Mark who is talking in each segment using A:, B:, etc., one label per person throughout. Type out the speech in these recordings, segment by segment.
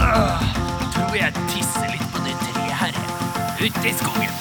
A: Tror jeg tisser litt på det treet her. Ute i skogen.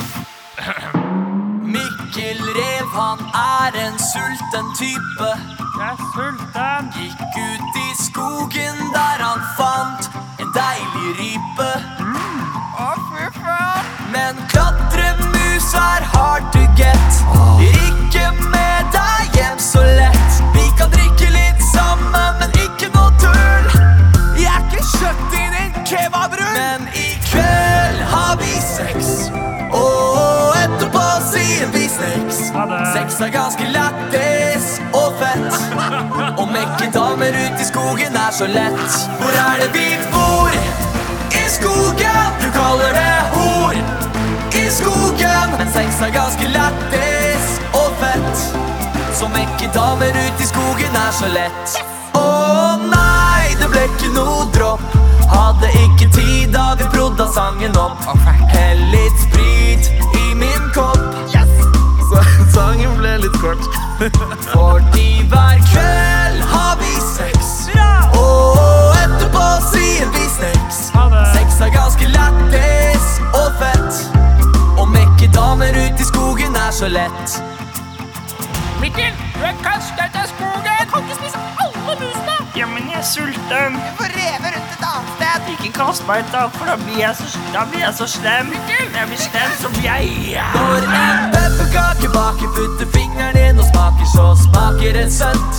B: Mikkel Rev, han er en sulten type.
A: Jeg er sulten.
B: Gikk ut i skogen der han fant en deilig rype.
A: Fy faen.
B: Men klatremus er hard to get. Ikke med deg hjem så lett. Vi kan drikke litt sammen, men ikke noe tull. Jeg er ikke kjøtt i din kebabrull. Men i kveld har vi sex, og etterpå sier vi snacks. Sex er ganske lættis og fett. Og mekke damer ut i skogen er så lett. Hvor er det vi bor? I skogen. Du kaller det hor i skogen. Men sex er ganske lættis og fett. Så mekke damer ut i skogen er så lett. Åh nei, det ble ikke noe dropp. Hadde ikke tid da vi prodda sangen opp. Hell litt sprit i min kopp.
C: Sangen ble litt kort.
B: Fordi hver kveld har vi sex, og etterpå sier vi snacks. Sex er ganske lættis og fett. Og mekke damer ut i skogen er så lett.
A: Mikkel, du er kastet av skogen. Jeg kan ikke spise alle musene. Ja, men jeg er sulten.
D: Du får reve rundt et annet sted.
A: Ikke kast meg ut da, for da blir jeg så slem. Mikkel, når jeg blir slem, så blir jeg...
B: Når en pepperkake baker, putter fingeren inn og smaker, så smaker det søtt.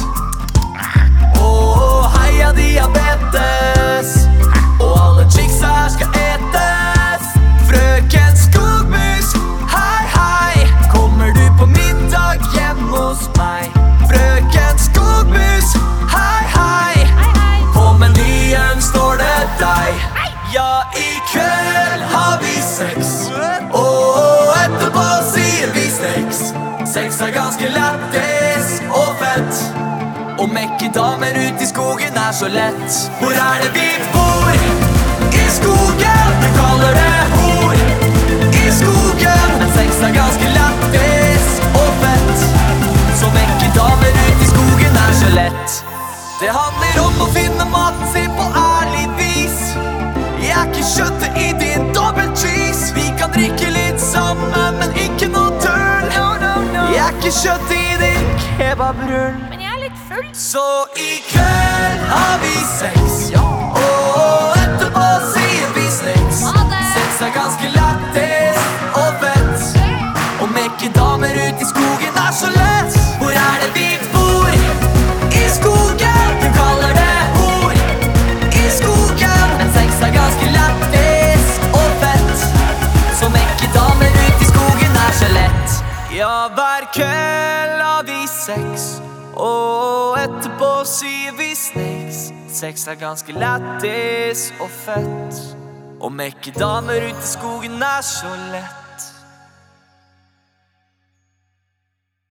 B: Åh, heia diabetes. Og alle chicks her skal etes. Frøken Skogmus, hei hei. Kommer du på middag hjemme hos meg? Frøken Skogmus, hei hei. På menyen står det deg. Ja, i kveld har vi sex, og etterpå sier vi snacks. Sex er ganske lættis og fett. Og mekke damer ut i skogen er så lett. Hvor er det vi bor? I skogen. Du kaller det hor i skogen. Men sex er ganske lættis og fett. Så mekke damer ut i skogen er så lett. Det handler om å finne maten sin på ærlig vis. Jeg er ikke kjøttet i din double cheese. Vi kan drikke litt sammen, men ikke noe tull. Jeg er ikke kjøttet i din kebabrull.
D: Men jeg er litt full.
B: Så i kveld har vi sex, og etterpå sier vi snacks. Sex er ganske lættis og fett. Og mekke damer ut i skogen er så lett. Hvor er det vi bor? I skogen. Du kaller det hor i skogen. Men sex er ganske lættis og fett. Så mekke damer ut i skogen er så lett. Ja, hver kveld har vi sex, og etterpå sier vi snacks. Sex er ganske lættis og fett. Og mekke damer ut i skogen er så lett.